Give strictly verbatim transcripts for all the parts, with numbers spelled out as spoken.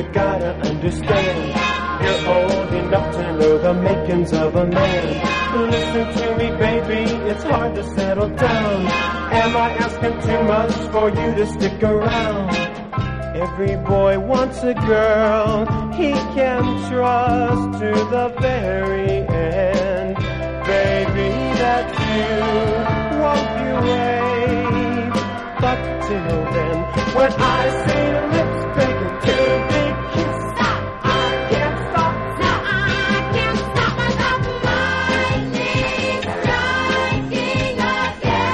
gotta understand, you're old enough to know the makings of a man. Listen to me, baby, it's hard to settle down. Am I asking too much for you to stick around? Every boy wants a girl he can trust to the very end. Baby, that's you, won't you wait? But till then, when I see your lips begging to be kissed, Stop! I can't stop. No, I can't stop myself from lightning striking again.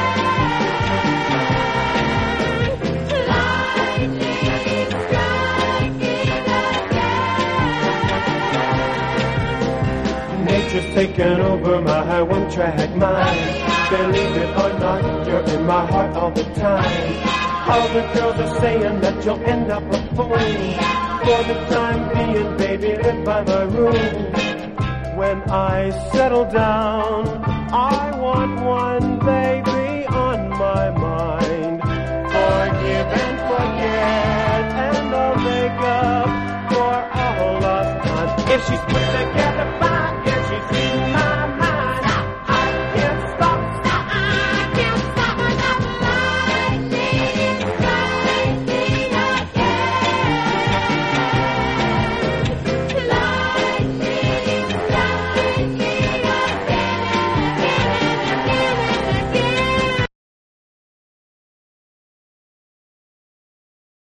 Lightning striking again. Nature's taken over my one-track mind. Believe it or not, you're in my heart all the time. All the girls are saying that you'll end up a fool. For the time being, baby, live by my rules. When I settle down, I want one baby on my mind. Forgive and forget, and I'll make up for all lost time. If she's put together